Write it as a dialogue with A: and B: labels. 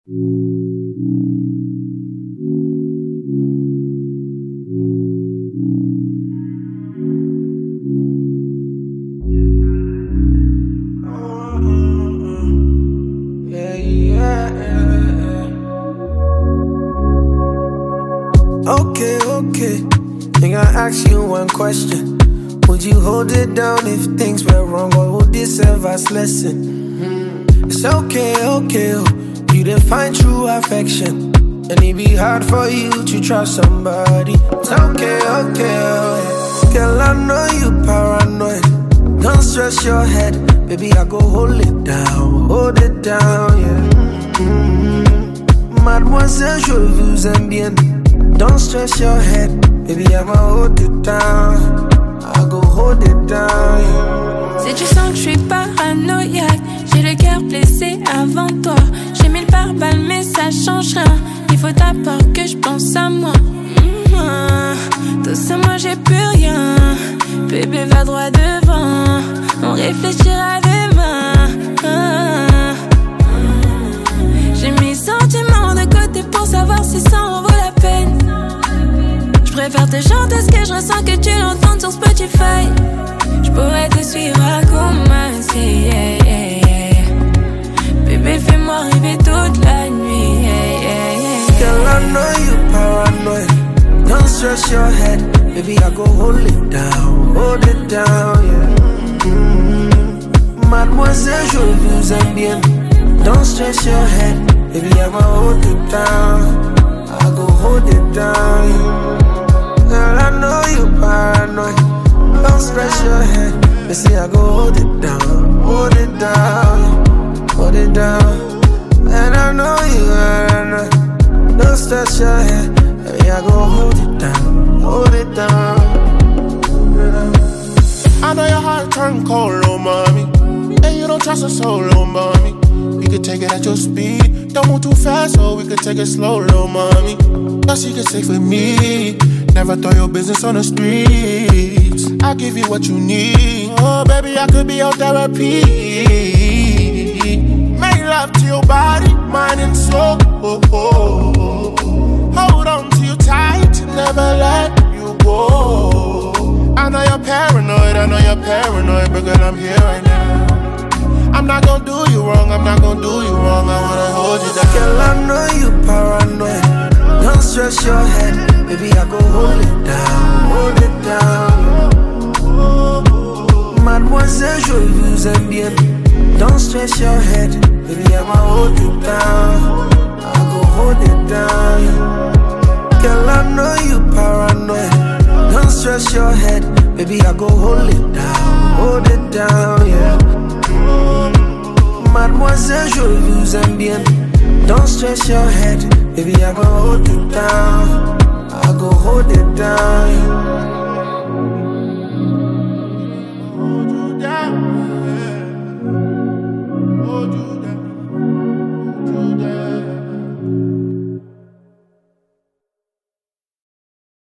A: Okay. Think I ask you one question. Would you hold it down if things were wrong, or would this serve as lesson? It's okay. You didn't find true affection, and it be hard for you to trust somebody. It's okay. Girl, I know you paranoid. Don't stress your head, baby, I go hold it down, yeah. Mademoiselle, je vous aime bien. Don't stress your head, baby, I'ma hold it down. I go hold it down, yeah.
B: Si tu sens que je suis paranoïaque, j'ai le cœur blessé avant toi. J'ai 1000 pare-balles mais ça change rien. Il faut d'abord que je pense à moi. Tout ça moi j'ai plus rien. Bébé va droit devant, on réfléchira demain. J'ai mes sentiments de côté pour savoir si ça en vaut la peine. Je préfère te chanter ce que je ressens que tu l'entends sur Spotify. Je pourrais te suivre à commencer, yeah. Bébé fais-moi rêver toute la nuit, yeah.
A: Girl, I know you paranoid. Don't stress your head, baby, I go hold it down, yeah. Mademoiselle, je vous aime bien. Don't stress your head, baby, I'ma hold it down. I go hold it down, yeah. Girl, I know you paranoid. Don't stress your head, baby, I go hold it down, hold it down. And I know you paranoid. Don't stress your head, baby, I go hold it down.
C: I know your heart turned cold, little mommy, and you don't trust a soul, little mommy. We could take it at your speed, don't move too fast, or we could take it slow, little mommy. Now she can safe with me, never throw your business on the streets. I'll give you what you need, oh baby, I could be your therapy. Make love to your body, mind and soul. Hold on to you tight, never let you go. I know you're paranoid, but girl, I'm here right now. I'm not gonna do you wrong, I wanna hold you down.
A: Girl, I know you paranoid. Don't stress your head, baby, I go hold it down. Mademoiselle, je vous aime bien. Don't stress your head, baby, I'ma hold it down. I go hold it down, yeah. Girl, I know you paranoid. Don't stress your head, baby, I go hold it down, yeah. Mademoiselle, je vous aime bien. Don't stress your head, baby, I go hold it down. I go hold it down, yeah.